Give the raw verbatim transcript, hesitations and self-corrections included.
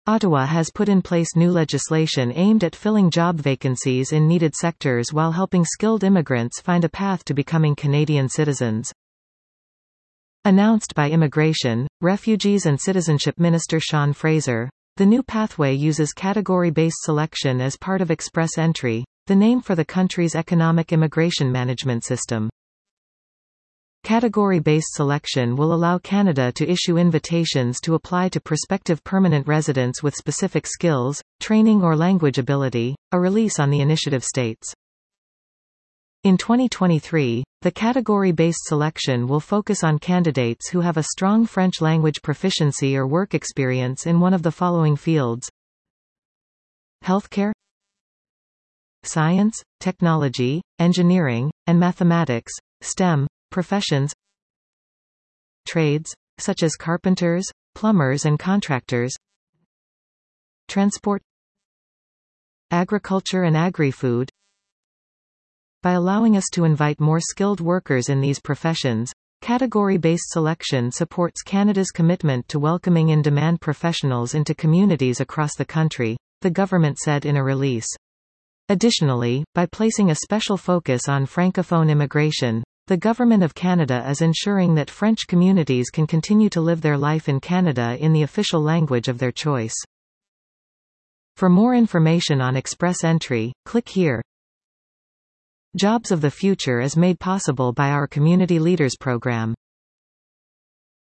Ottawa has put in place new legislation aimed at filling job vacancies in needed sectors while helping skilled immigrants find a path to becoming Canadian citizens. Announced by Immigration, Refugees and Citizenship Minister Sean Fraser, the new pathway uses category-based selection as part of Express Entry, the name for the country's economic immigration management system. Category-based selection will allow Canada to issue invitations to apply to prospective permanent residents with specific skills, training or language ability, a release on the initiative states. In twenty twenty-three, the category-based selection will focus on candidates who have a strong French language proficiency or work experience in one of the following fields: healthcare, science, technology, engineering, and mathematics, STEM, professions, trades, such as carpenters, plumbers and contractors, transport, agriculture and agri-food. By allowing us to invite more skilled workers in these professions, category-based selection supports Canada's commitment to welcoming in-demand professionals into communities across the country, the government said in a release. Additionally, by placing a special focus on Francophone immigration, the Government of Canada is ensuring that French communities can continue to live their life in Canada in the official language of their choice. For more information on Express Entry, click here. Jobs of the Future is made possible by our Community Leaders Program.